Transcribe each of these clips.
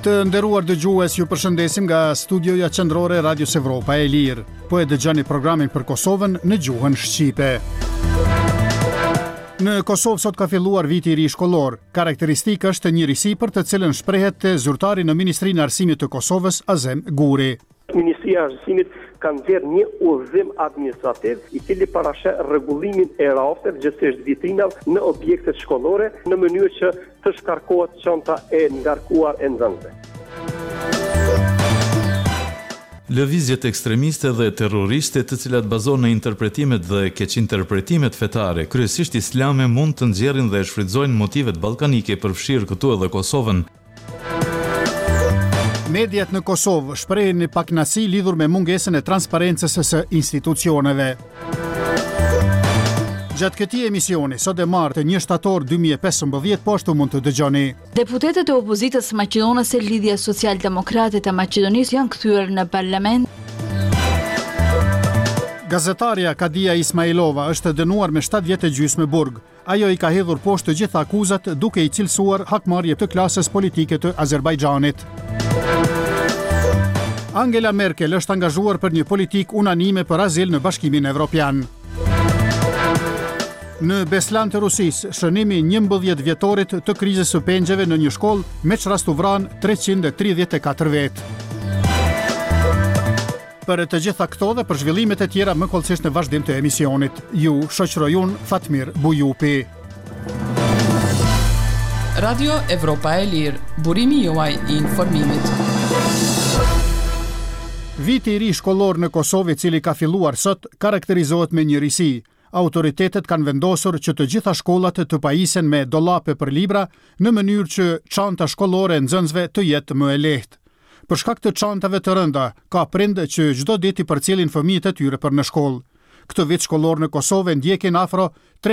Të nderuar dëgjues, ju përshëndesim nga studioja qendrore Radios Evropa e Lirë. Po e dëgjoni programin për Kosovën në gjuhën shqipe. Në Kosovë sot ka filluar viti i ri shkollor. Karakteristikë është njërisi për të cilën shprehet zyrtari në Ministrinë e Arsimit të Kosovës, Azem Guri. Ministria e Arsimit ka nxjerrë një udhëzim administrativ i cili parasheh rregullimin e rafteve, gjithsesi vitrinave në objektet shkollore në mënyrë që të shkarkohet çanta e ngarkuar e nxënësve. Lëvizjet ekstremiste dhe terroriste, të cilat bazohen në interpretimet dhe keqinterpretimet fetare, kryesisht islame, mund të nxjerrin dhe shfrytëzojnë motivet ballkanike përfshirë këtu edhe Kosovën. Mediat në Kosovë shprehin një pakënaqësi lidhur me mungesën e transparencës së institucioneve. Gjatë këtij emisioni, sot e martë 1 shtator 2015, po ashtu mund të dëgjoni. Deputetët e opozitës maqedonase Lidhja Social-Demokrate të Maqedonisë janë kthyer në parlament. Gazetarja Kadia Ismailova është dënuar me 7 vjet e gjysmë burg. Ajo i ka hedhur poshtë të gjitha akuzat duke i cilësuar hakmarrje të klasës politike të Azerbajxhanit. Angela Merkel është angazhuar për një politikë unanime për azil në Bashkimin Evropian. Në Beslan të Rusisë, shënimi 11 vjetorit të krizës së pengjeve në një shkollë me çrast u vran 334 vetë. Për të gjitha këto dhe për zhvillimet e tjera më kollësisht në vazhdim të emisionit. Ju shoqëroj unë Fatmir Bujupi. Radio Evropa e Lirë, burimi juaj i informimit. Viti i ri shkollor në Kosovë, i cili ka filluar sot, karakterizohet me njërisi. Autoritetet kanë vendosur që të gjitha shkollat të pajisen me dollape për libra në mënyrë që çanta shkollore e nxënësve të jetë më e lehtë. Për shkak të çantave të rënda, ka prindë që çdo ditë i përcjellin fëmijët e tyre për në shkollë. Këtë vit shkollor në Kosovë ndjekin afro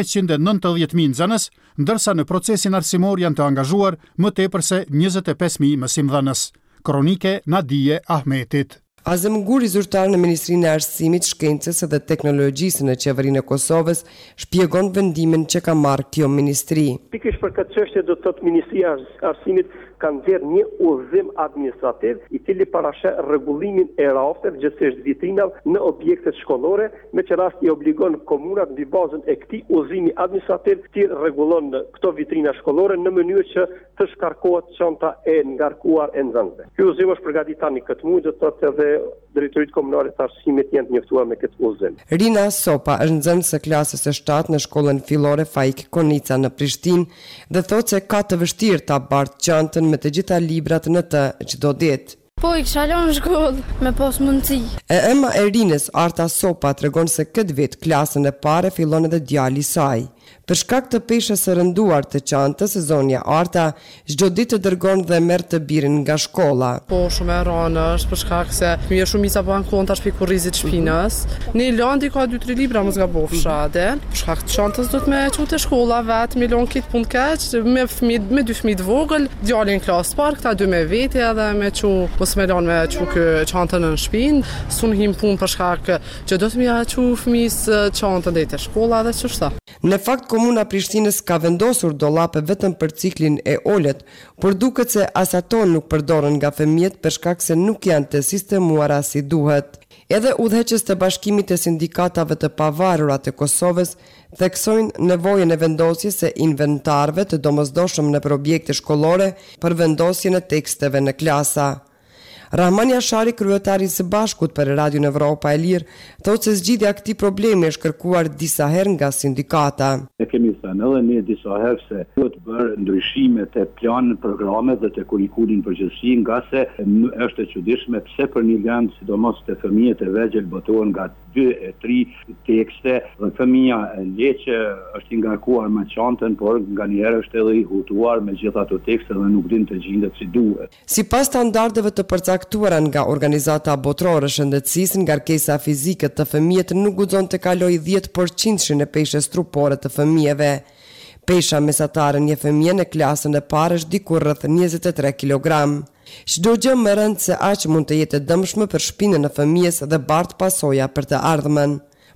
390.000 nxënës, ndërsa në procesin arsimor janë të angazhuar më tepër se 25.000 mësimdhënës. Kronike Nadije Ahmetit. Azem Guri, zyrtar në Ministrinë e Arsimit, Shkencës dhe Teknologjisë në Qeverinë e Kosovës, shpjegon vendimin që ka marrë kjo ministri. Pikërisht për këtë çështje do të thotë Ministria e Arsimit ka nxjerrë një udhëzim administrativ i cili parasheh rregullimin e rafteve, gjithsesi vitrinave në objektet shkollore, me që rast i obligon komunat mbi bazën e këtij udhëzimi administrativ të rregullon këto vitrina shkollore në mënyrë që të shkarkohet çanta e ngarkuar e nxënësve. Ky udhëzim është përgatitur tani këtë muaj, do të thotë edhe drejtoritë komunale të arsimit janë të njoftuar me këtë udhëzim. Rina Sopa është nxënëse klasës së 7 në shkollën fillore Faik Konica në Prishtinë dhe thotë se ka të vështirë ta bartë çantën me të gjitha librat në të çdo ditë. Po i kisha lënë në shkollë me pas mundësi. Ema e Rinës, Arta Sopa, tregon se këtë vit klasën e parë fillon edhe djali i saj. Për shkak të peshës së rënduar të çantës, zonja Arta çdo ditë dërgon dhe merr të birin nga shkolla. Po shumë e rënë është për shkak se mirë shumica bën konta shpi kurrizit shpinës. Në Landi ka 2-3 libra mos gabofsha atë. Për shkak të çantës do të më çu te shkolla vet, më lon kit punë kaç me fëmijë, me 2 fëmijë të vogël, djalin në klasë parë, këta 2 me vete edhe me çu mos më lon me çu kë çantën në shtëpinë. Sun him punë për shkak që do të më çu fëmijës çantën deri te shkolla dhe çështa. Në fakt, komuna Prishtinës ka vendosur dollape vetëm për ciklin e olet, por duket se as ato nuk përdoren nga fëmijët për shkak se nuk janë të sistemuara si duhet. Edhe udhëheqës të Bashkimit të Sindikatave të Pavarura të Kosovës theksojnë nevojën e vendosjes së inventarëve të domosdoshëm në objekte shkollore për vendosjen e teksteve në klasa. Rahman Jashari, kryetari i Së Bashkut për Radion Evropa e Lirë, thotë se zgjidhja e këtij problemi është kërkuar disa herë nga sindikata. Ne kemi thënë edhe ne disa herë se duhet bërë ndryshime te planet, programet dhe te kurikulumi përgjithësi, nga se është e çuditshme pse për një vend, sidomos te fëmijët e vegjël, botohen nga 2-3 tekste dhe fëmia le që është i ngarkuar me çantën, por nganjëherë është edhe i hutuar me gjithë ato tekste dhe nuk din të gjendet si duhet. Sipas standardeve të përcaktuara nga Organizata Botërore e Shëndetësisë, ngarkesa fizike të fëmijët nuk guxon të kalojë 10% e peshës trupore të fëmijëve. Pesha mesatare një fëmije në klasën e parë është diku rreth 23 kg. Çdo gjë më rënd se aq mund të jetë dëmshme për shpinën e fëmijës dhe bart pasoja për të ardhmen.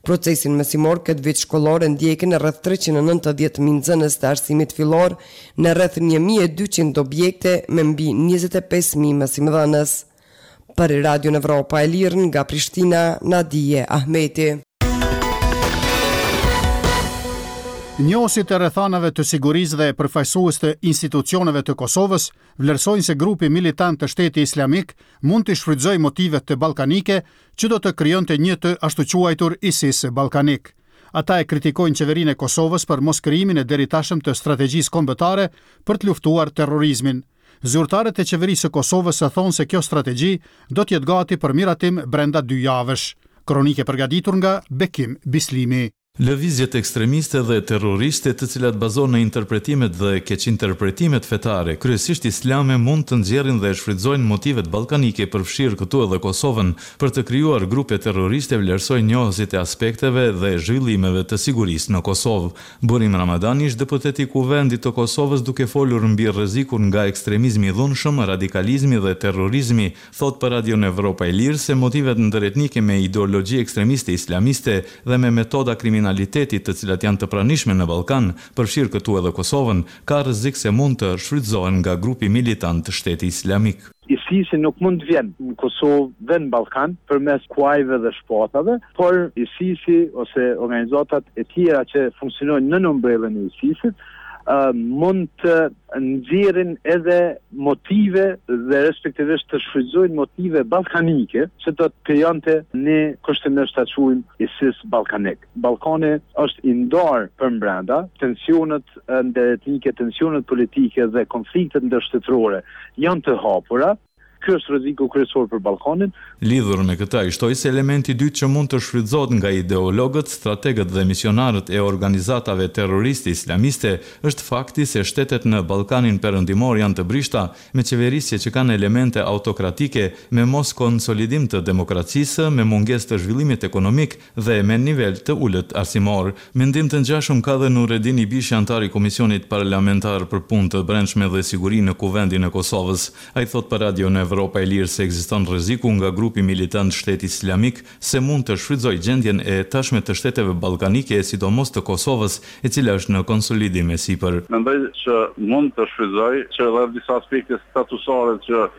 Procesin mësimor këtë vit shkollor e ndjekin rreth 390.000 nxënës të arsimit fillor në rreth 1.200 objekte me mbi 25.000 mësimdhënës. Për Radio Evropa e Lirë nga Prishtina, Nadije Ahmeti. Njohësit e rrethanave të sigurisë dhe përfaqësues të institucioneve të Kosovës vlerësojnë se grupi militant të Shteti Islamik mund të shfrytëzojë motivet të ballkanike që do të krijonte një të ashtu quajtur ISIS ballkanik. Ata e kritikojnë qeverinë e Kosovës për mos krijimin e deritashëm të strategjisë kombëtare për të luftuar terrorizmin. Zyrtarët e qeverisë së Kosovës thonë se kjo strategji do të jetë gati për miratim brenda 2 javësh. Kronike përgatitur nga Bekim Bislimi. Lëvizjet ekstremiste dhe terroriste të cilat bazohen në interpretimet dhe keqinterpretimet fetare, kryesisht islame, mund të nxjerrin dhe shfrytëzojnë motivet ballkanike përfshirë këtu edhe Kosovën për të krijuar grupe terroriste, vlerësojnë njohësit e aspekteve dhe zhvillimeve të sigurisë në Kosovë. Burim Ramadani, deputeti i Kuvendit të Kosovës, duke folur mbi rrezikun nga ekstremizmi i dhunshëm, radikalizmi dhe terrorizmi, thot për Radio Evropa e Lirë se motivet ndëretnike me ideologji ekstremiste islamiste dhe me metoda kriminalitetit të cilat janë të pranishme në Ballkan, përfshirë këtu edhe Kosovën, ka rrezik se mund të shfrytëzohen nga grupi militant të Shtetit Islamik. ISIS nuk mund të vjen në Kosovë dhe në Ballkan përmes kuajve dhe shpatave, por ISIS ose organizatat e tjera që funksionojnë në umbrellën e ISIS-it mund të nxjerrin edhe motive dhe respektivisht të shfrytëzojnë motive ballkanike që do të krijonte një kushtimisht ta quajmë ISIS ballkanik. Ballkani është i ndarë përbrenda, tensionet ndërtetnike, tensionet politike dhe konfliktet ndërshtetërore janë të hapura. Ky është rreziku kryesor për Ballkanin. Lidhur me këtë, ai shtoi se elementi i dytë që mund të shfrytëzohet nga ideologët, strategët dhe misionarët e organizatave terroriste islamiste është fakti se shtetet në Ballkanin perëndimor janë të brishta, me qeverisje që kanë elemente autokratike, me mos konsolidim të demokracisë, me mungesë të zhvillimit ekonomik dhe me nivel të ulët arsimor. Mendim të ngjashëm ka dhe Nureddin Ibishi, antar i Komisionit Parlamentar për Punë të Brendshme dhe Siguri në Kuvendin e Kosovës. Ai thot për Radio Evropa e Lirë se ekziston rreziku nga grupi militant Shteti Islamik se mund të shfrytëzojë gjendjen e tashme të shteteve ballkanike, sidomos të Kosovës, e cila është në konsolidim e sipër. Mendoj që mund të shfrytëzojë që edhe disa aspekte statusare që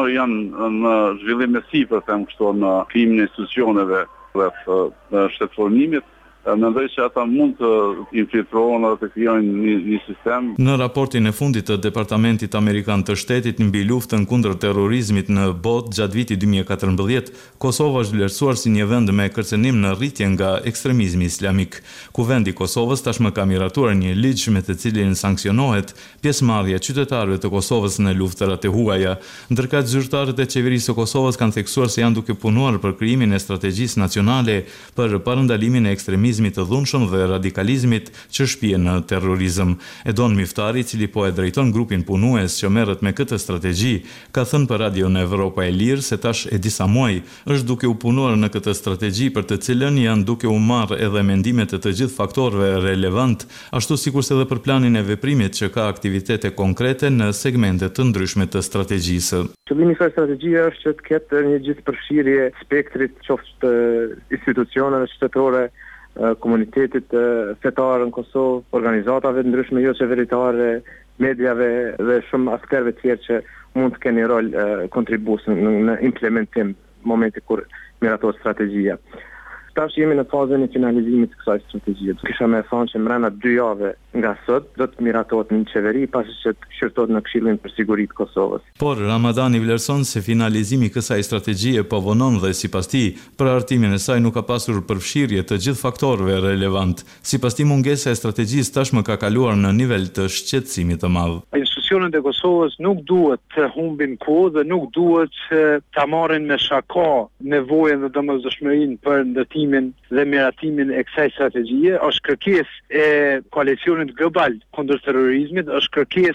janë në zhvillim e sipër, them kështu, në krijimin e institucioneve rreth shtetëformimit. Mendoj që ata mund të infiltrohen dhe të krijojnë një sistem. Në raportin e fundit të Departamentit Amerikan të Shtetit mbi luftën kundër terrorizmit në botë gjatë vitit 2014, Kosova është vlerësuar si një vend me kërcenim në rritje nga ekstremizmi islamik. Kuvendi i Kosovës tashmë ka miratuar një ligj me të cilin sanksionohet pjesëmarrja e qytetarëve të Kosovës në luftërat e huaja, ndërkëtë zyrtarët e qeverisë së Kosovës kanë theksuar se janë duke punuar për krijimin e strategjisë nacionale për parandalimin e ekstremizmit të dhunshëm dhe radikalizmit që shpihen në terrorizëm. Edon Miftari, i cili po e drejton grupin punues që merret me këtë strategji, ka thënë për Radio Evropa e Lirë se tash e disa muaj është duke u punuar në këtë strategji për të cilën janë duke u marrë edhe mendimet e të gjithë faktorëve relevant, ashtu sikurse edhe për planin e veprimit që ka aktivitete konkrete në segmente të ndryshme të strategjisë. Qëllimi i kësaj strategjie është që të ketë një gjithëpërfshirje spektrit qoftë të institucioneve shtetërore, komunitetit fetar në Kosovë, organizatave ndryshme jo qeveritare, mediave dhe shumë aktorëve tjerë që mund të kenë rol kontribues në implementim momenti kur miratohet strategjia. Tash jemi në fazën e finalizimit të kësaj strategjie. Kisha më thënë që brenda 2 javë nga sot do të miratohet në qeveri pasi që të shërtohet në Këshillin për Siguri të Kosovës. Por Ramadani vlerëson se finalizimi i kësaj strategjie po vonon dhe sipas tij, për hartimin e saj nuk ka pasur përfshirje të gjithë faktorëve relevant. Sipas tij, mungesa e strategjisë tashmë ka kaluar në nivel të shqetësimit të madh. Institucionet e Kosovës nuk duhet të humbin kohë dhe nuk duhet ta marrin me shaka nevojën dhe domosdoshmërinë për ndërtimin dhe miratimin e kësaj strategjie. Është kërkesë e koalicionit global kundër terrorizmit, është kërkesë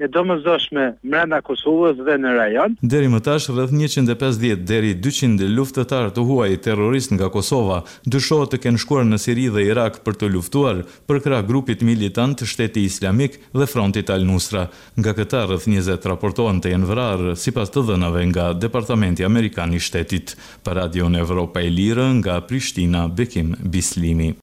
e domosdoshme brenda Kosovës dhe në rajon. Deri më tash rreth 150 deri 200 luftëtar të huaj terrorist nga Kosova dyshohet të kenë shkuar në Siri dhe Irak për të luftuar për krah grupit militant Shteti Islamik dhe Frontit Al-Nusra. Nga këta rreth 20 raportohen të jenë vrarë sipas të dhënave nga Departamenti Amerikan i Shtetit. Për Radion Evropa e Lirë nga Prishtina, Bekim Bislimi.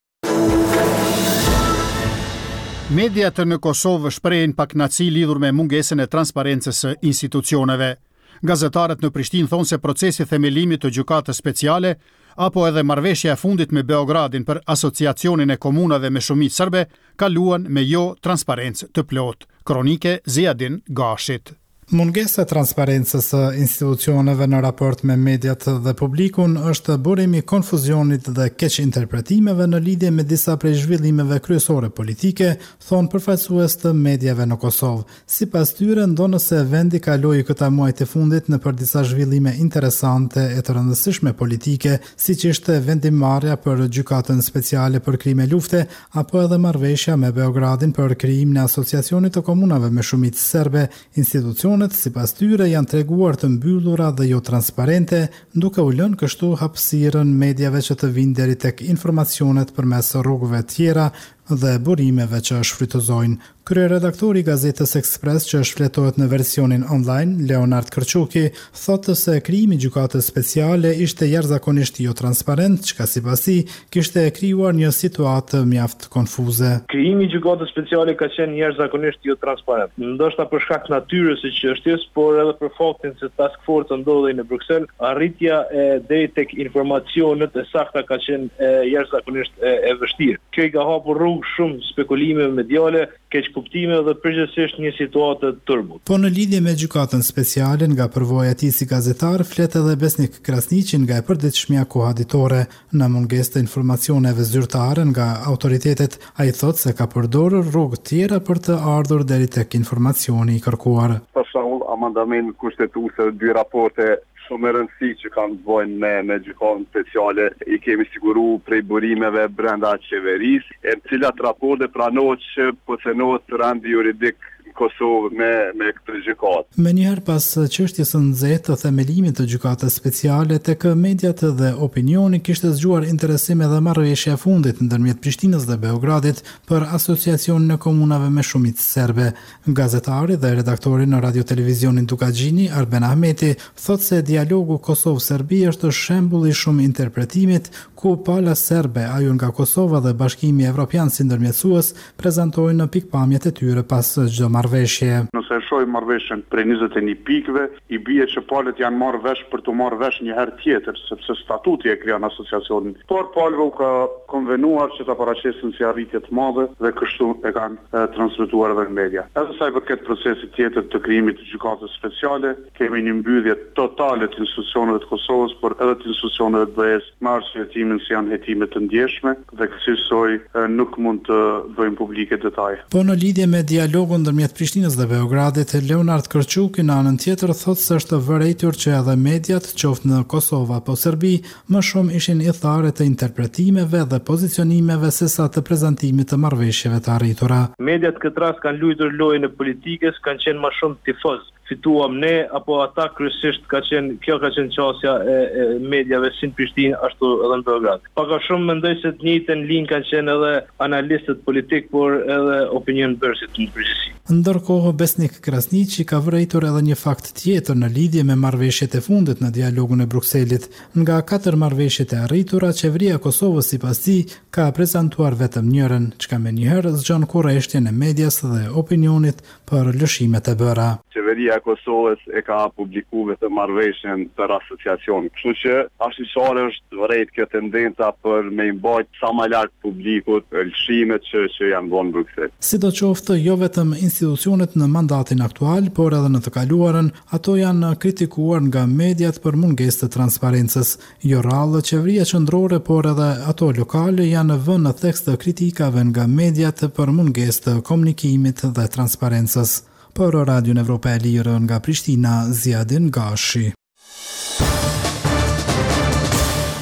Mediat në Kosovë shprehin pakënaqësi lidhur me mungesën e transparencës së institucioneve. Gazetarët në Prishtinë thonë se procesi themelimit të gjykatës speciale apo edhe marrëveshja e fundit me Beogradin për asociacionin e komunave me shumicë serbe kaluan me jo transparencë të plotë. Kronike Ziadin Gashit. Mungesa e transparencës së institucioneve në raport me mediat dhe publikun është burimi konfuzionit dhe keq interpretimeve në lidhje me disa prej zhvillimeve kryesore politike, thonë përfaqësues të mediave në Kosovë. Sipas tyre, ndonëse vendi kaloi këta muaj të fundit në për disa zhvillime interesante e të rëndësishme politike, siç ishte vendimarrja për gjykatën speciale për krime lufte, apo edhe marrëveshja me Beogradin për krijimin e asociacionit të komunave me shumicë serbe, institucionet sipas tyre janë treguar të mbyllura dhe jo transparente, duke u lënë kështu hapësirën mediave që të vinë deri tek informacionet përmes rrugëve tjera dhe burimeve që shfrytëzojnë. Kryeredaktori i Gazetës Ekspres, që shfletohet në versionin online, Leonard Kërçuki, thotë se krijimi i gjykatës speciale ishte jashtëzakonisht jo transparent, çka sipas tij kishte krijuar një situatë mjaft konfuze. Krijimi i gjykatës speciale ka qenë jashtëzakonisht jo transparent. Ndoshta për shkak të natyrës së çështjes, por edhe për faktin se task force ndodhej në Bruksel, arritja deri tek informacionet e sakta ka qenë jashtëzakonisht e vështirë. Kjo i ka hapur rrugë shumë spekulime mediale, keq kuptime dhe përgjithsisht një situatë turbut. Po në lidhje me gjykatën speciale, nga përvoja e tij si gazetar, flet edhe Besnik Krasniqi nga e përditshmja kohaditore. Në mungesë të informacioneve zyrtare nga autoritetet, ai thotë se ka përdorur rrugë tjera për të ardhur deri tek informacioni i kërkuar. Për shembull, amandament kushtetuese, 2 raporte shumë e rëndësi që kanë të bëjnë me gjykatën speciale, i kemi siguru prej burimeve brenda qeverisë, e në cilat raporte pranohet që përsenohet randi juridik në Kosovë me këtë gjykatë. Menjëherë pas çështjes së nxehtë të themelimit të gjykatës speciale, tek mediat dhe opinioni kishte zgjuar interesim edhe marrëveshja e fundit ndërmjet Prishtinës dhe Beogradit për asociacionin e komunave me shumicë serbe. Gazetari dhe redaktori në Radio Televizionin Dukagjini, Arben Ahmeti, thotë se dialogu Kosovë-Serbi është shembull i shumë interpretimit, ku pala serbe, ajo nga Kosova dhe Bashkimi Evropian si ndërmjetësues prezantojnë pikpamjet e tyre pas çdo marrëveshje. Nëse e shohim marrëveshjen prej 21 pikëve, i bie që palët janë marrë vesh për të marrë vesh një herë tjetër, sepse statuti e krijon asociacionin. Por palëve u ka konvenuar që ta paraqesin si arritje të madhe dhe kështu e kanë transmetuar edhe në media. Edhe sa i përket procesit tjetër të krijimit të gjykatës speciale, kemi një mbyllje totale të institucioneve të Kosovës, por edhe të institucioneve të BE-s, me arsye se janë hetime të ndjeshme dhe kësaj nuk mund të bëjmë publike detaje. Po në lidhje me dialogun ndërmjet Prishtinës dhe Beogradit, Leonard Kërçuki në anën tjetër thotë se është vërejtur që edhe mediat, qoftë në Kosovë apo Serbi, më shumë ishin i tharë të interpretimeve dhe pozicionimeve sesa të prezantimit të marrëveshjeve të arritura. Mediat këtë rast kanë luajtur lojën e politikës, kanë qenë më shumë tifoz. Fituam ne apo ata, kryesisht kjo ka qenë qasja e mediave si në Prishtinë ashtu edhe në Beograd. Paka shumë mendoj se të njëjtën linjë kanë qenë edhe analistët politik, por edhe opinionbërësit në përgjithësi. Ndërkohë, Besnik Krasniqi ka vërejtur edhe një fakt tjetër në lidhje me marrëveshjet e fundit në dialogun e Brukselit. Nga 4 marrëveshjet e arritura, qeveria e Kosovës sipas tij ka prezantuar vetëm njërin, çka menjëherë zgjon kurreshtjen e medias dhe opinionit për lëshimet e bëra. Qeveria e Kosovës e ka publikuar vetëm marrëveshjen për asociacion. Kështu që ashtuçare është vërejt kjo tendenca për me mbajt sa më lart publikut lëshimet që janë bën në Bruksel. Sidoqoftë, jo vetëm institucionet në mandatin aktual, por edhe në të kaluarën, ato janë kritikuar nga mediat për mungesë të transparencës. Jo rrallë, qeveria qendrore, por edhe ato lokale janë vënë në tekst të kritikave nga mediat për mungesë të komunikimit dhe transparencës. Për Radion Evropa e Lirë nga Prishtina, Ziadin Gashi.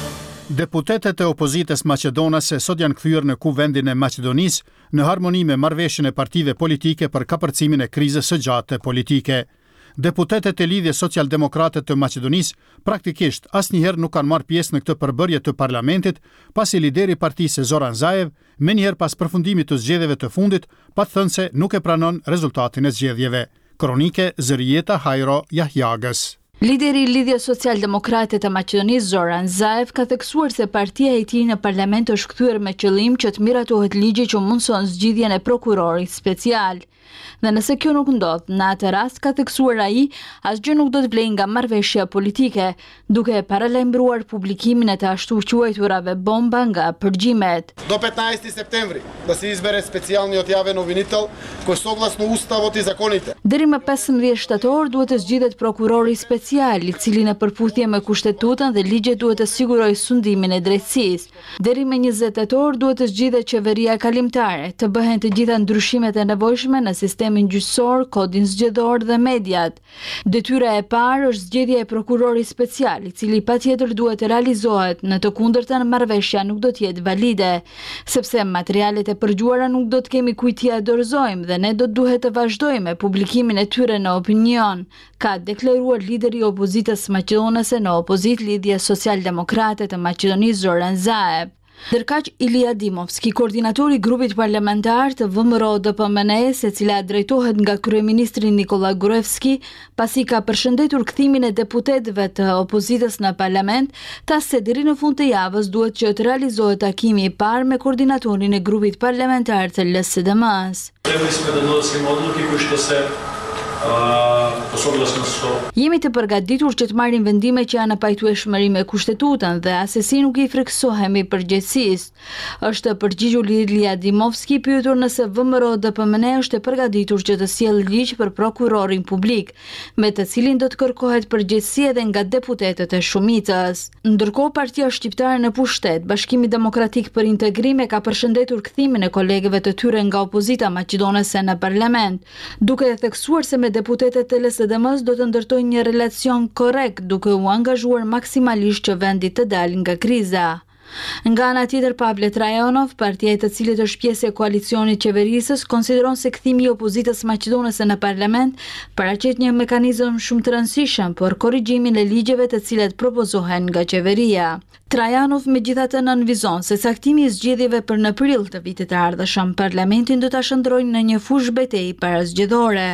Deputetet e opozitës maqedonase sot janë kthyer në Kuvendin e Maqedonisë në harmoni me marrëveshjen e partive politike për kapërcimin e krizës së gjatë politike. Deputetet e Lidhjes Social-Demokrate të Maqedonisë praktikisht asnjëherë nuk kanë marrë pjesë në këtë përbërje të parlamentit, pasi lideri i partisë Zoran Zaev, menjëherë pas përfundimit të zgjedhjeve të fundit, pathënë se nuk e pranon rezultatin e zgjedhjeve. Kronike Zërieta Hajro Jahjagës. Lideri i Lidhjes Social-Demokrate të Maqedonisë Zoran Zaev ka theksuar se partia e tij në parlament është kthyer me qëllim që të miratohet ligji që mundson zgjidhjen e prokurorit special. Dhe nëse kjo nuk ndodh, në atë rast ka theksuar ai, asgjë nuk do të vlejë nga marrëveshja politike, duke paralajmëruar publikimin e të ashtu quajturave bomba nga përgjimet. Do 15 septembri da se izbere specijalni odjave novinitelj koji soglasno Ustavot i zakonite. Deri më 15 shtator duhet të zgjidhet prokurori special, i cili në përputhje me kushtetutën dhe ligjet duhet të sigurojë sundimin e drejtësisë. Deri më 20 tetor duhet të zgjidhet qeveria kalimtare, të bëhen të gjitha ndryshimet e nevojshme në sistemin gjyqësor, kodin zgjedhor dhe mediat. Detyra e parë është zgjedhja e prokurorit special, i cili patjetër duhet të realizohet, në të kundërtën marrëveshja nuk do të jetë valide, sepse materialet e përgjuara nuk do të kemi kujt t'i dorëzojmë dhe ne do të duhet të vazhdojmë me publikimin e tyre në opinion, ka deklaruar lideri i opozitës maqedonase në opozitë Lidhjes Social-Demokrate të Maqedonisë Zoran Zaev. Ndërkaq Ilia Dimovski, koordinatori i grupit parlamentar të VMRO-DPMNE, e cila drejtohet nga kryeministri Nikola Gruevski, pasi ka përshëndetur kthimin e deputetëve të opozitës në parlament, tha se deri në fund të javës duhet që të realizohet takimi i parë me koordinatorin e grupit parlamentar të LSDM-s. Jemi të përgatitur që të marrim vendime që janë në pajtueshmëri me kushtetutën dhe asesi nuk i friksohemi përgjegjësisë. Është përgjigjur Ilia Dimovski pyetur nëse VMRO-DPMNE është e përgatitur që të sjellë ligj për prokurorin publik, me të cilin do të kërkohet përgjegjësi edhe nga deputetët e shumicës. Ndërkohë, Partia Shqiptare në Pushtet, Bashkimi Demokratik për Integrim, ka përshëndetur kthimin e kolegëve të tyre nga opozita maqedonase në parlament, duke theksuar se me deputetet e LSDM-s do të ndërtojnë një relacion korrekt, duke u angazhuar maksimalisht që vendi të dalë nga kriza. Nga ana tjetër, Pavle Trajanov, partia e të cilit është pjesë e koalicionit qeverisës, konsideron se kthimi i opozitës maqedonase në parlament paraqet një mekanizëm shumë të rëndësishëm për korrigjimin e ligjeve të cilat propozohen nga qeveria. Trajanov megjithatë nënvizon se caktimi i zgjedhjeve për në prill të vitit të ardhshëm parlamentin do ta shndrojnë në një fushë betejë parazgjedhore.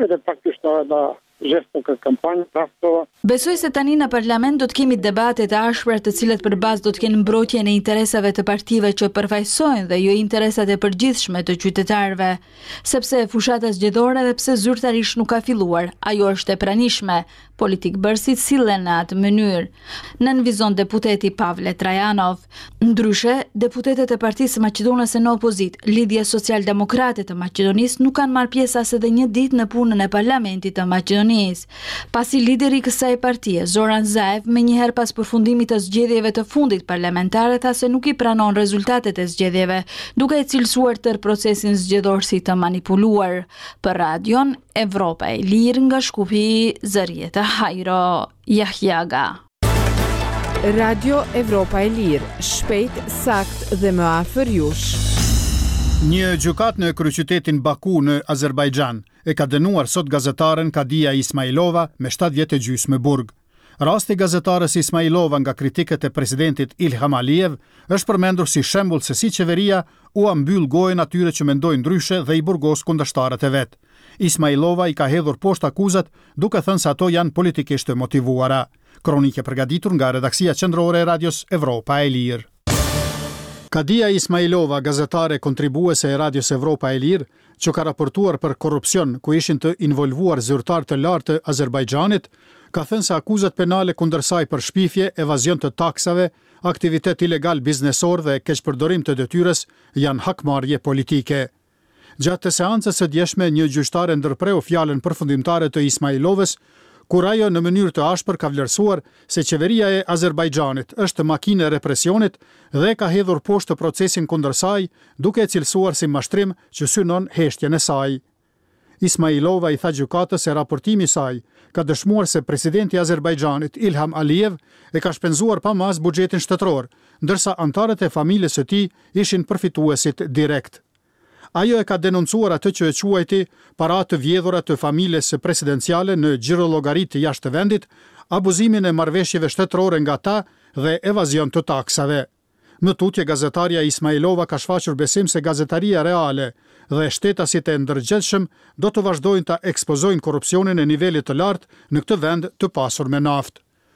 Besoj se tani në parlament do të kemi debate të ashpra të cilat përbazë do të kenë mbrojtjen e interesave të partive që përfaqësojnë dhe jo interesat e përgjithshme të qytetarëve, sepse fushata zgjedhore edhe pse zyrtarisht nuk ka filluar, ajo është e pranishme. Politikbërësit sillen në atë mënyrë, nënvizon deputeti Pavle Trajanov. Ndryshe, deputetet e Partisë Maqedonase në opozitë, Lidhja Social-Demokrate të Maqedonisë, nuk kanë marrë pjesë as edhe një ditë në punën e parlamentit të Maqedonisë. Pasi lideri i kësaj partie, Zoran Zaev, menjëherë pas përfundimit të zgjedhjeve të fundit parlamentare, tha se nuk i pranon rezultatet e zgjedhjeve, duke e cilësuar tërë procesin zgjedhor si të manipuluar. Për Radion Evropa e Lirë nga Shkupi, Zërieta Hajro Jahjaga. Radio Evropa e Lirë, shpejt, sakt dhe më afër jush. Një gjykat në kryeqytetin Baku në Azerbajxhan e ka dënuar sot gazetaren Kadia Ismailova me 7 vjet e gjysmë burg. Rasti gazetares Ismailova nga kritiket e presidentit Ilham Aliyev është përmendur si shembull se si qeveria u mbyll gojën atyre që mendojnë ndryshe dhe i burgos kundërshtarët e vet. Ismailova i ka hedhur poshtë akuzat duke thënë se ato janë politikisht të motivuara. Kronike përgatitur nga redaksia qendrore e Radios Evropa e Lirë. Kadia Ismailova, gazetare kontribuese e Radios Evropa e Lirë, që ka raportuar për korrupsion ku ishin të involvuar zyrtar të lartë të Azerbajxhanit, ka thënë se akuzat penale kundër saj për shpifje, evazion të taksave, aktivitet ilegal biznesor dhe keqpërdorim të detyrës janë hakmarrje politike. Gjatë të seancës së djeshme, një gjyqtare ndërpreu fjalën përfundimtare të Ismailovës, kur ajo në mënyrë të ashpër ka vlerësuar se qeveria e Azerbajxhanit është makinë e represionit dhe ka hedhur poshtë procesin kundër saj, duke e cilësuar si mashtrim që synon heshtjen e saj. Ismailova i tha gjykatës se raportimi i saj ka dëshmuar se presidenti i Azerbajxhanit Ilham Aliyev e ka shpenzuar pa mas buxhetin shtetëror, ndërsa anëtarët e familjes së tij ishin përfituesit direkt. Ajo e ka denoncuar atë që e quajti paratë të vjedhura të familjes presidenciale në xhirollogarit të jashtë të vendit, abuzimin e marrëveshjeve shtetërore nga ta dhe evazion të taksave. Në tutje, gazetarja Ismailova ka shfaqur besim se gazetaria reale dhe shtetasit e ndërgjegjshëm do të vazhdojnë ta ekspozojnë korrupsionin e nivelit të lartë në këtë vend të pasur me naftë.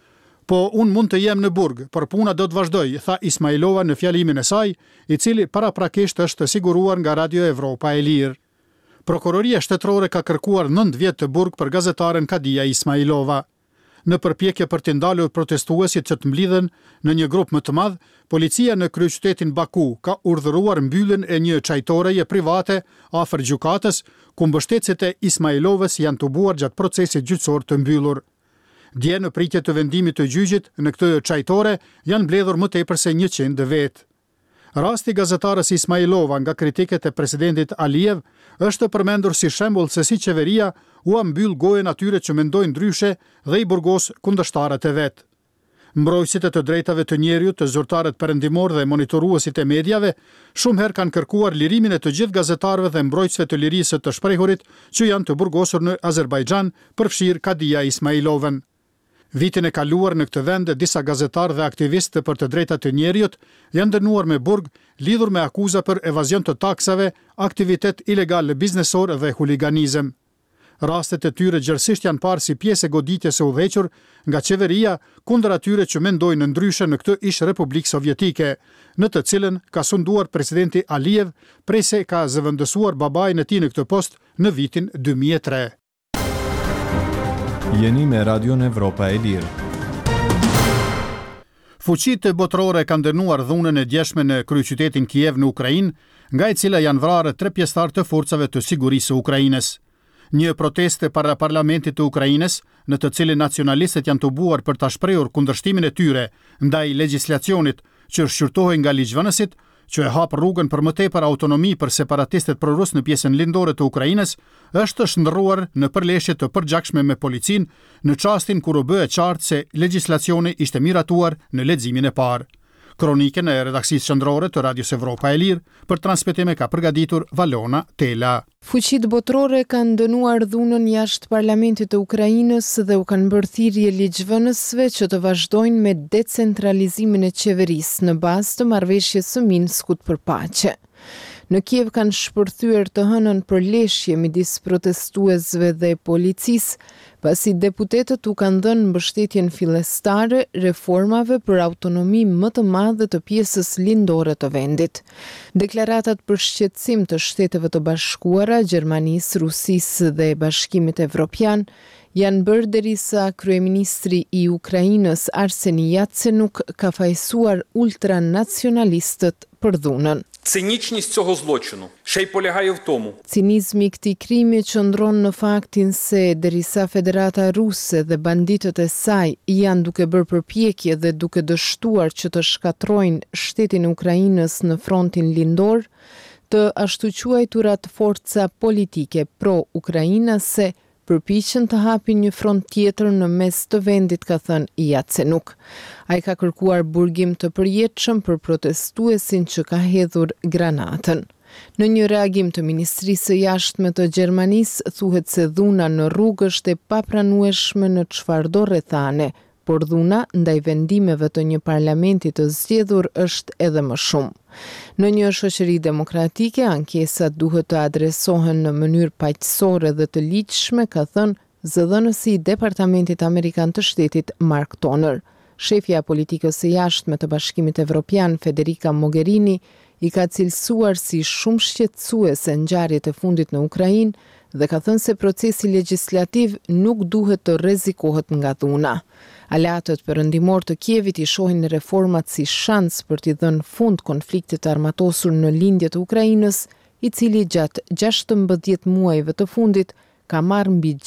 Po unë mund të jem në burg, por puna do të vazhdoj, tha Ismailova në fjalimin e saj, i cili paraprakisht është siguruar nga Radio Evropa e Lirë. Prokuroria shtetërore ka kërkuar 9 vjet të burg për gazetaren Kadia Ismailova. Në përpjekje për të ndalur protestuesit që të mblidhen në një grup më të madh, policia në kryeqytetin Baku ka urdhëruar mbylljen e një çajtoreje private afër gjykatës, ku mbështetësit e Ismailovës janë tubuar gjatë procesit gjyqësor të mbyllur. Dje në pritje të vendimit të gjyqit në këtë çajtore janë mbledhur më tepër se 100 vetë. Rasti gazetarës Ismailova nga kritiket e presidentit Aliyev është përmendur si shembull se si qeveria u mbyll gojën atyre që mendojnë ndryshe dhe i burgos kundërshtarët e vet. Mbrojtësit e të drejtave të njerëzit, të zyrtarët perëndimor dhe monitoruesit e mediave shumë herë kanë kërkuar lirimin e të gjithë gazetarëve dhe mbrojtësve të lirisë të shprehurit që janë të burgosur në Azerbajxhan, përfshir Kadia Ismailovën. Vitin e kaluar në këtë vend, disa gazetarë dhe aktivistë për të drejtat të njerëzit janë dënuar me burg lidhur me akuza për evazion të taksave, aktivitet ilegal biznesor dhe huliganizëm. Rastet e tyre gjërësisht janë parë si pjesë e goditjes së udhëhequr nga qeveria kundër atyre që mendojnë ndryshe në këtë ish Republikë Sovjetike, në të cilën ka sunduar presidenti Aliyev prej se ka zëvendësuar babain e tij në këtë post në vitin 2003. Jeni me Radion Evropa e Lirë. Fuqitë botërore kanë dënuar dhunën e djeshme në kryeqytetin Kiev në Ukrainë, nga e cila janë vrarë 3 pjesëtar të forcave të sigurisë së Ukrainës. Një proteste para parlamentit të Ukrainës, në të cilin nacionalistët janë tubuar për ta shprehur kundërshtimin e tyre ndaj legjislacionit që shqyrtohej nga ligjvënësit, që e hap rrugën për më tepër autonomi për separatistët prorus në pjesën lindore të Ukrainës, është shndërruar në përleshje të përgjakshme me policinë në çastin kur u bë e qartë se legjislacioni ishte miratuar në leximin e parë. Kronikën e redaksisë qendrore të Radios Evropa e Lirë për transmetim e ka përgatitur Valona Tela. Fuqitë botërore kanë dënuar dhunën jashtë parlamentit të Ukrainës dhe u kanë bërë thirrje ligjvënësve që të vazhdojnë me decentralizimin e qeverisë në bazë të marrëveshjes së Minskut për paqe. Në Kiev kanë shpërthyer të hënën përleshje midis protestuesve dhe policisë, pasi deputetët u kanë dhënë mbështetjen fillestare reformave për autonomi më të madhe të pjesës lindore të vendit. Deklaratat për shqetësim të Shteteve të Bashkuara, Gjermanisë, Rusisë dhe Bashkimit Evropian janë bërë derisa kryeministri i Ukrainës Arseni Yatsenuk ka fajsuar ultranacionalistët për dhunën. Цинічність цього злочину ще й полягає в тому. Cinizmi i këtij krimi qëndron në faktin se derisa Federata Ruse dhe banditët e saj janë duke bërë përpjekje dhe duke dështuar që të shkatrojnë shtetin e Ukrainës në frontin lindor, të ashtu quajturat forca politike pro-ukrainase përpiqen të hapin një front tjetër në mes të vendit, ka thënë Yatsenuk. Ai ka kërkuar burgim të përjetshëm për protestuesin që ka hedhur granatën. Në një reagim të Ministrisë së Jashtme të Gjermanisë, thuhet se dhuna në rrugë është e papranueshme në çfarëdo rrethane, por dhuna ndaj vendimeve të një parlamenti të zgjedhur është edhe më shumë. Në një shoqëri demokratike, ankesat duhet të adresohen në mënyrë paqësore dhe të ligjshme, ka thënë zëdhënësi i Departamentit Amerikan të Shtetit Mark Toner. Shefja e politikës së jashtme të Bashkimit Evropian, Federica Mogherini, i ka cilësuar si shumë shqetësuese ngjarjet e fundit në Ukrainë dhe ka thënë se procesi legjislativ nuk duhet të rrezikohet nga dhuna. Aleatët perëndimor të Kievit i shohin reformat si shans për t'i dhënë fund konfliktit armatosur në lindje të Ukrainës, i cili gjatë 16 muajve të fundit ka marrë mbi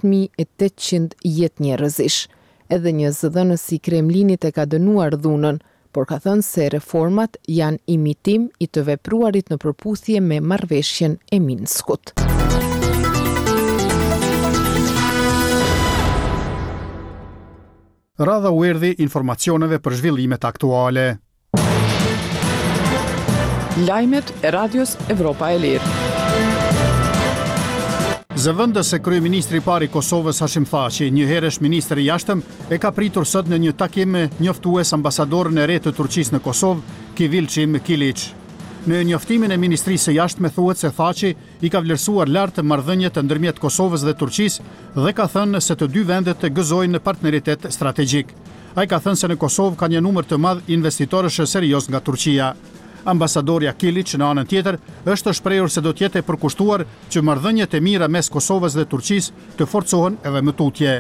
6.800 jetë njerëzish. Edhe një zëdhënës i Kremlinit e ka dënuar dhunën, por ka thënë se reformat janë imitim i të vepruarit në përputhje me marrëveshjen e Minskut. Radha u erdhi informacioneve për zhvillimet aktuale. Lajmet e Radios Evropa e Lirë. Zëvendës se kryeministri i parë i Kosovës Hashim Thaçi, një herësh ministër i jashtëm, e ka pritur sot në një takim me njoftues ambasadorën e re të Turqisë në Kosovë, Kivilçim Kiliç. Në njoftimin e Ministrisë së Jashtme thuhet se Thaçi i ka vlerësuar lart marrëdhëniet ndërmjet Kosovës dhe Turqisë dhe ka thënë se të dy vendet gëzojnë në partneritet strategjik. Ai ka thënë se në Kosovë ka një numër të madh investitorësh serioz nga Turqia. Ambasadorja Kiliç në anën tjetër është shprehur se do të jetë e përkushtuar që marrëdhëniet e mira mes Kosovës dhe Turqisë të forcohen edhe më tutje.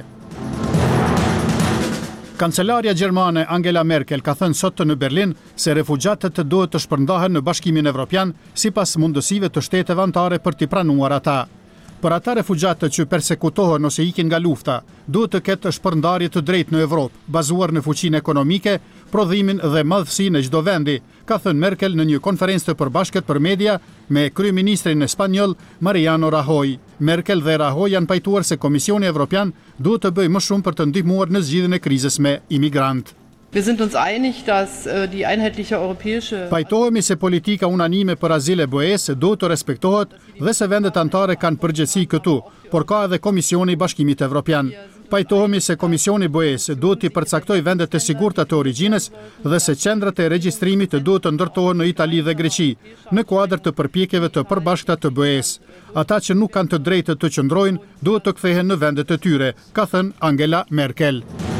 Kancelarja gjermane Angela Merkel ka thënë sot në Berlin se refugjatët duhet të shpërndahen në Bashkimin Evropian sipas mundësive të shteteve anëtare për t'i pranuar ata. Për ata refugjatët që persekutohen ose ikin nga lufta, duhet të ketë shpërndarje të drejtë në Evropë, bazuar në fuqinë ekonomike, prodhimin dhe madhësinë e çdo vendi, ka thënë Merkel në një konferencë të përbashkët për media me kryeministrin spanjoll Mariano Rajoy. Merkel dhe Rajoy janë pajtuar se Komisioni Evropian duhet të bëjë më shumë për të ndihmuar në zgjidhjen e krizës me imigrantë. Wir sind uns einig, dass die einheitliche europäische Pajtohemi se politika unanime për azil e BE-s duhet të respektohet dhe se vendet anëtare kanë përgjegjësi këtu, por ka edhe Komisioni i Bashkimit Evropian. Pajtohemi se Komisioni i BE-s duhet të përcaktojë vendet e sigurta të origjinës dhe se qendrat e regjistrimit duhet të ndërtohen në Itali dhe Greqi, në kuadër të përpjekjeve të përbashkëta të BE-s. Ata që nuk kanë të drejtë të qëndrojnë duhet të kthehen në vendet e tyre, ka thënë Angela Merkel.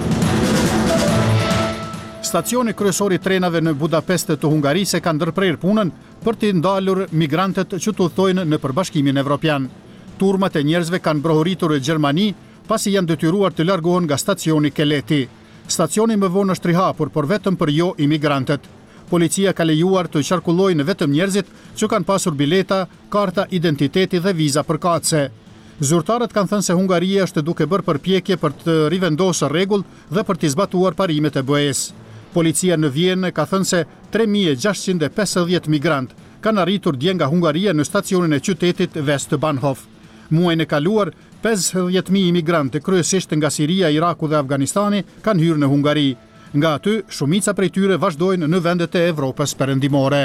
Stacioni kryesor i trenave në Budapest të Hungarisë ka ndërprer punën për të ndalur migrantët që të udhtojnë në Përbashkimin Evropian. Turmat e njerëzve kanë brohuritur në Gjermani pasi janë detyruar të largohen nga stacioni Keleti. Stacioni më vonë është i hapur, por vetëm për jo imigrantët. Policia ka lejuar të qarkullojnë vetëm njerëzit që kanë pasur bileta, karta identiteti dhe viza përkatëse. Zyrtarët kanë thënë se Hungaria është duke bërë përpjekje për të rivendosur rregull dhe për të zbatuar parimet e BE-s. Policia në Vjenë ka thënë se 3650 migrant kanë arritur dje nga Hungaria në stacionin e qytetit Westbahnhof. Muajin e kaluar, 50.000 imigrantë, kryesisht nga Siria, Iraku dhe Afganistani, kanë hyrë në Hungari. Nga aty, shumica prej tyre vazhdojnë në vendet e Evropës perëndimore.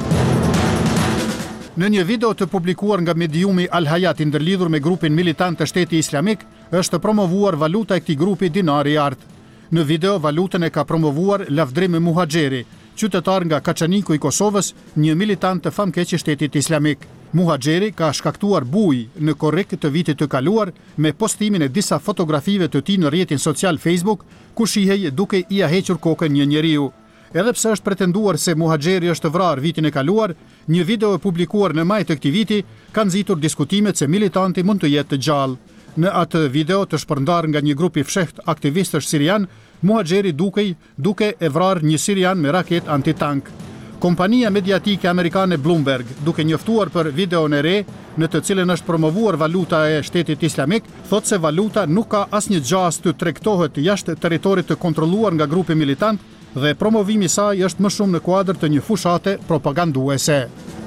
Në një video të publikuar nga mediumi Al Hayat i ndërlidhur me grupin militant të Shteti Islamik, është promovuar valuta e këtij grupi dinari i art. Në video, valutën e ka promovuar Lavdrim Muhaxheri, qytetar nga Kaçaniku i Kosovës, një militant të famkeq i Shtetit Islamik. Muhaxheri ka shkaktuar bujë në korrik të vitit të kaluar me postimin e disa fotografive të tij në rrjetin social Facebook, ku shihej duke i hequr kokën një njeriu. Edhe pse është pretenduar se Muhaxheri është vrarë vitin e kaluar, një video e publikuar në maj të këtij viti ka nxitur diskutimet se militanti mund të jetë gjallë. Në atë video të shpërndar nga një grup i fshehtë aktivistësh sirian, Muhaxheri duke e vrarë një sirian me raket antitank. Kompania mediatike amerikane Bloomberg, duke njoftuar për videon e re, në të cilën është promovuar valuta e Shtetit Islamik, thotë se valuta nuk ka asnjë gjasë të tregtohet jashtë territorit të kontrolluar nga grupi militant dhe promovimi i saj është më shumë në kuadër të një fushate propaganduese.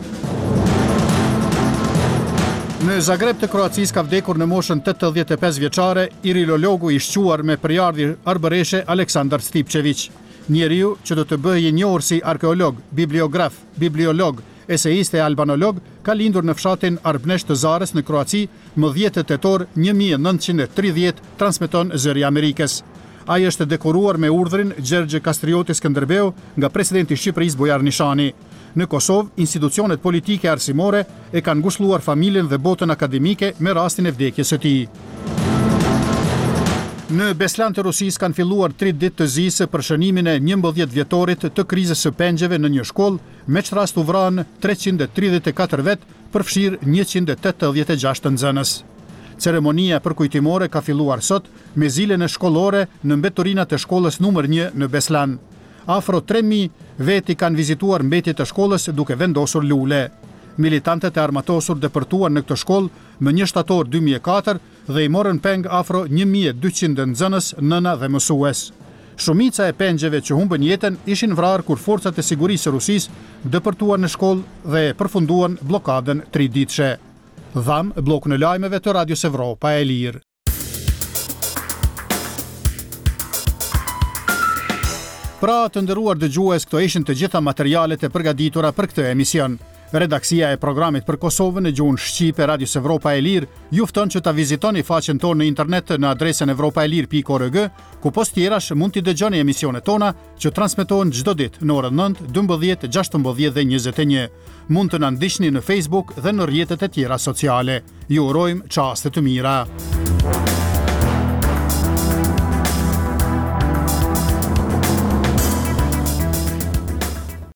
Në Zagreb të Kroacisë ka vdekur në moshën 85 vjeçare irilologu i shquar me përjardhje arbëreshe Aleksandar Stipčević. Njeriu që do të bëhej i njohur si arkeolog, bibliograf, bibliolog, eseist e albanolog, ka lindur në fshatin Arbnesh të Zarës në Kroaci më 10 tetor 1930, transmeton Zëri Amerikës. Ai është dekoruar me urdhrin Gjergj Kastrioti Skënderbeu nga presidenti i Shqipërisë Bujar Nishani. Në Kosovë, institucionet politike arsimore e kanë ngushëlluar familjen dhe botën akademike me rastin e vdekjes së tij. Në Beslan të Rusisë kanë filluar 3 ditë të zisë për shënimin e 11 vjetorit të krizës së pengjeve në një shkollë, me që rast u vranë 334 vet, përfshirë 186 nxënës. Ceremonia përkujtimore ka filluar sot me zilën e shkollore në mbeturinat e shkollës numër 1 në Beslan. Afro 3000 veti kanë vizituar mbetjet e shkollës duke vendosur lule. Militantët e armatosur depërtuan në këtë shkollë më 1 shtator 2004 dhe i morën peng afro 1200 nxënës, nëna dhe mësues. Shumica e pengjeve që humbën jetën ishin vrarë kur forcat e sigurisë së Rusisë depërtuan në shkollë dhe përfunduan blokadën 3 ditëshe. Dham blokun e lajmeve të Radios Evropa e Lirë. Pra të nderuar dëgjues, këto ishin të gjitha materialet e përgatitura për këtë emision. Redaksia e programit për Kosovën në gjuhën shqipe Radios Evropa e Lirë ju fton që ta vizitoni faqen tonë në internet në adresën evropaelir.org, ku post tjerash mund t'i dëgjoni emisionet tona që transmetohen çdo ditë në orën 9, 12, 16 dhe 21. Mund të na ndiqni në Facebook dhe në rrjetet e tjera sociale. Ju urojmë çaste të mira.